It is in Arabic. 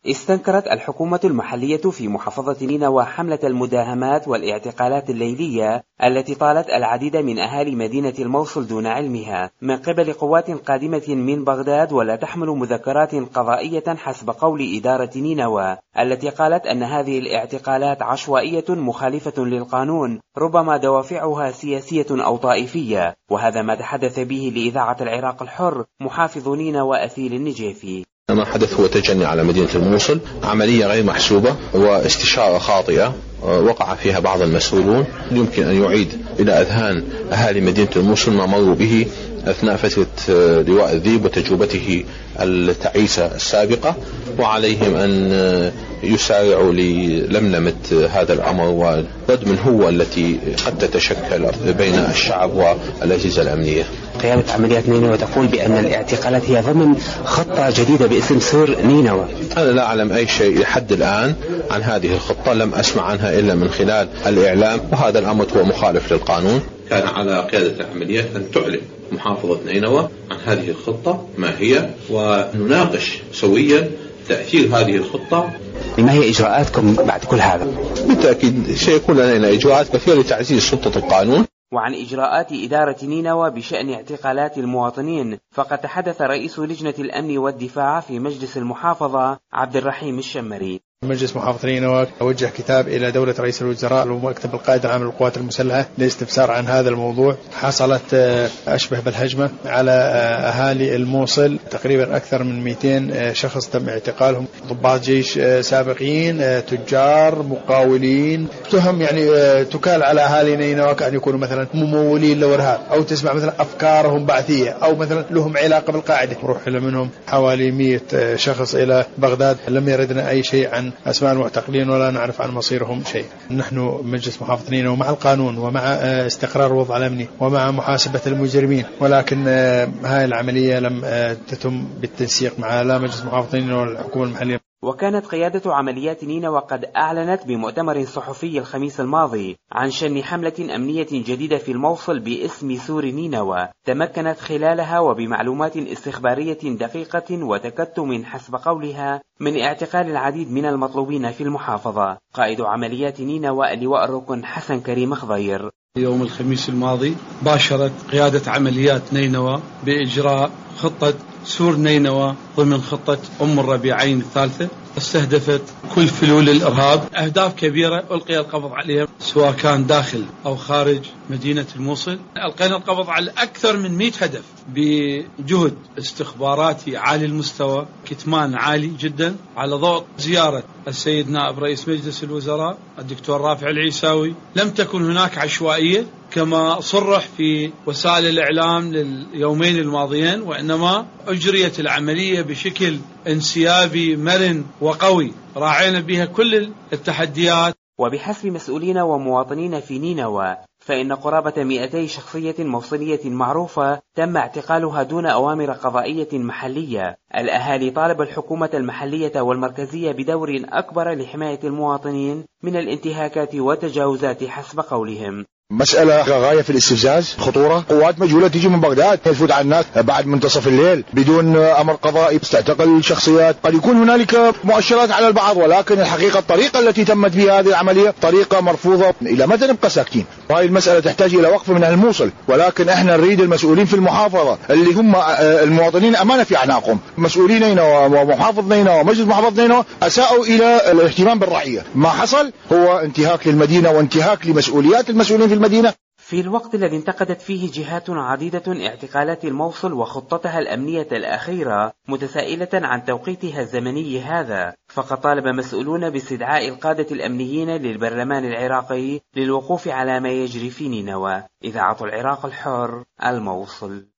استنكرت الحكومة المحلية في محافظة نينوى حملة المداهمات والاعتقالات الليلية التي طالت العديد من أهالي مدينة الموصل دون علمها من قبل قوات قادمة من بغداد ولا تحمل مذكرات قضائية حسب قول إدارة نينوى، التي قالت أن هذه الاعتقالات عشوائية مخالفة للقانون ربما دوافعها سياسية أو طائفية، وهذا ما تحدث به لإذاعة العراق الحر محافظ نينوى أثيل النجيفي. ما حدث هو تجني على مدينة الموصل، عملية غير محسوبة واستشارة خاطئة وقع فيها بعض المسؤولون، يمكن أن يعيد إلى أذهان أهالي مدينة الموصل ما مروا به أثناء فترة لواء الذيب وتجربته التعيسة السابقة، وعليهم أن يسارعوا للملمة هذا الأمر ورد من هو التي قد تتشكل بين الشعب والأجهزة الأمنية. قيادة عمليات نينوى تقول بأن الاعتقالات هي ضمن خطة جديدة باسم سور نينوى. أنا لا أعلم أي شيء لحد الآن عن هذه الخطة، لم أسمع عنها إلا من خلال الإعلام، وهذا الأمر هو مخالف للقانون. كان على قيادة العمليات أن تعلن محافظة نينوى عن هذه الخطة ما هي، ونناقش سويا تأثير هذه الخطة. ما هي إجراءاتكم بعد كل هذا؟ بالتأكيد سيكون لدينا إجراءات كثيرة لتعزيز سلطة القانون. وعن إجراءات إدارة نينوى بشأن اعتقالات المواطنين، فقد تحدث رئيس لجنة الأمن والدفاع في مجلس المحافظة عبد الرحيم الشمري. مجلس محافظة نينوى وجه كتاب إلى دولة رئيس الوزراء ومكتب القائد العام للقوات المسلحة لاستفسار عن هذا الموضوع. حصلت أشبه بالهجمة على أهالي الموصل، تقريبا أكثر من 200 شخص تم اعتقالهم، ضباط جيش سابقين، تجار، مقاولين، تهم يعني تكال على أهالي نينوى كأن يكونوا مثلا ممولين للإرهاب، أو تسمع مثلا أفكارهم بعثية، أو مثلا لهم علاقة بالقاعدة. روح منهم حوالي 100 شخص إلى بغداد، لم يردنا أي شيء عن أسماء المعتقلين ولا نعرف عن مصيرهم شيء. نحن مجلس محافظة نينوى مع القانون ومع استقرار الوضع الأمني ومع محاسبة المجرمين، ولكن هاي العملية لم تتم بالتنسيق مع لا مجلس محافظة نينوى ولا الحكومة المحلية. وكانت قيادة عمليات نينوى قد أعلنت بمؤتمر صحفي الخميس الماضي عن شن حملة أمنية جديدة في الموصل باسم سور نينوى، تمكنت خلالها وبمعلومات استخبارية دقيقة وتكتم حسب قولها من اعتقال العديد من المطلوبين في المحافظة. قائد عمليات نينوى اللواء الركن حسن كريم خضير: يوم الخميس الماضي باشرت قيادة عمليات نينوى بإجراء خطة سور نينوى ضمن خطة أم الربيعين الثالثة، استهدفت كل فلول الإرهاب. أهداف كبيرة ألقي القبض عليها سواء كان داخل أو خارج مدينة الموصل. ألقينا القبض على أكثر من 100 هدف بجهد استخباراتي عالي المستوى، كتمان عالي جدا، على ضوء زيارة السيد نائب رئيس مجلس الوزراء الدكتور رافع العيساوي. لم تكن هناك عشوائية كما صرح في وسائل الإعلام لليومين الماضيين، وإنما أجريت العملية بشكل انسيابي مرن وقوي راعينا بها كل التحديات. وبحسب مسؤولين ومواطنين في نينوى، فإن قرابة 200 شخصية موصلية معروفة تم اعتقالها دون أوامر قضائية محلية. الأهالي طالب الحكومة المحلية والمركزية بدور أكبر لحماية المواطنين من الانتهاكات والتجاوزات حسب قولهم. مسألة غاية في الاستفزاز، خطورة. قوات مجهولة تيجي من بغداد تفوت على الناس بعد منتصف الليل بدون أمر قضائي، تعتقل الشخصيات. قد يكون هنالك مؤشرات على البعض، ولكن الحقيقة الطريقة التي تمت بها هذه العملية طريقة مرفوضة. إلى متى نبقى ساكتين؟ وهذه المسألة تحتاج إلى وقف من أهل الموصل، ولكن احنا نريد المسؤولين في المحافظة اللي هم المواطنين أمانة في أعناقهم، مسؤولين نينوى ومحافظ نينوى ومجلس محافظ نينوى، أساءوا إلى الاهتمام بالرعية. ما حصل هو انتهاك للمدينة وانتهاك لمسؤوليات المسؤولين في المدينة. في الوقت الذي انتقدت فيه جهات عديدة اعتقالات الموصل وخطتها الأمنية الأخيرة متسائلة عن توقيتها الزمني هذا، فقد طالب مسؤولون باستدعاء القادة الأمنيين للبرلمان العراقي للوقوف على ما يجري في نينوى. إذاعة العراق الحر، الموصل.